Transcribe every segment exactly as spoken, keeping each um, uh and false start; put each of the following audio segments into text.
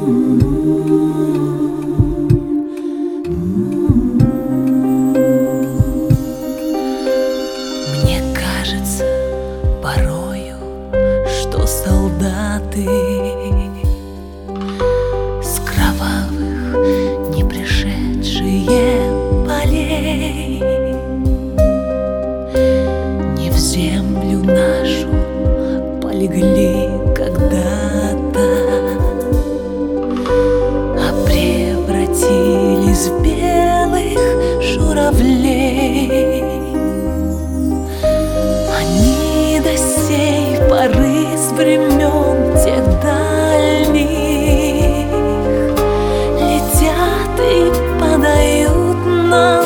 Мне кажется порою, что солдаты с кровавых не пришедшие полей не в землю нашу полегли когда-то, а превратились в белых журавлей. Они до сей поры с времен тех дальних летят и подают нам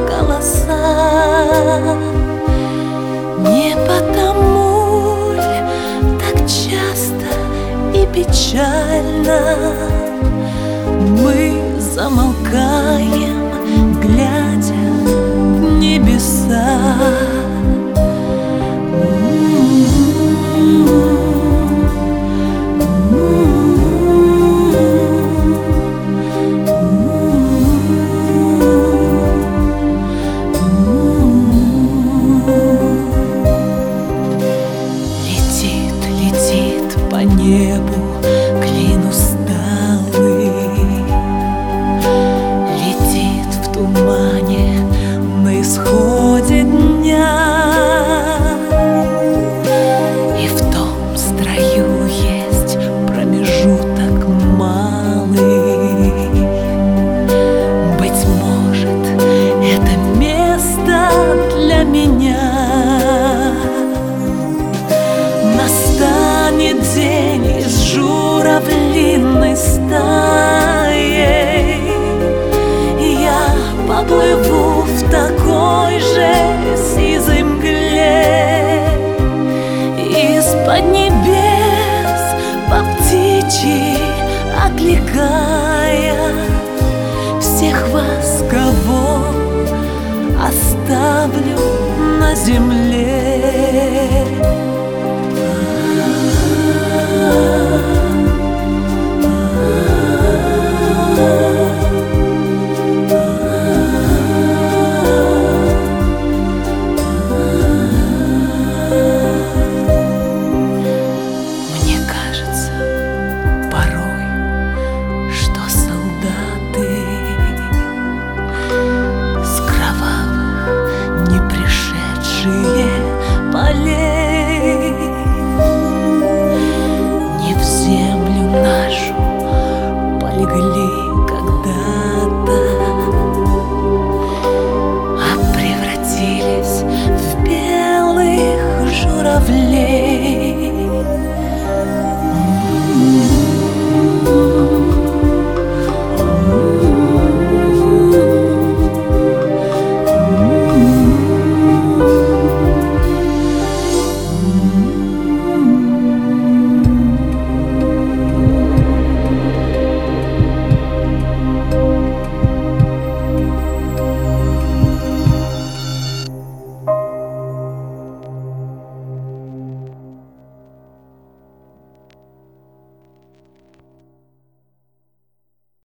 голоса. Не потому ль так часто и печально мы замолкаем, глядя в небеса? По небу клин усталый, летит в тумане на исходе дня. И в том строю есть промежуток малый. Быть может, это место для меня. Настанет день и с журавлиной стаей я поплыву в такой же сизой мгле, из-под небес по птичьи окликая всех вас, кого оставлю на земле.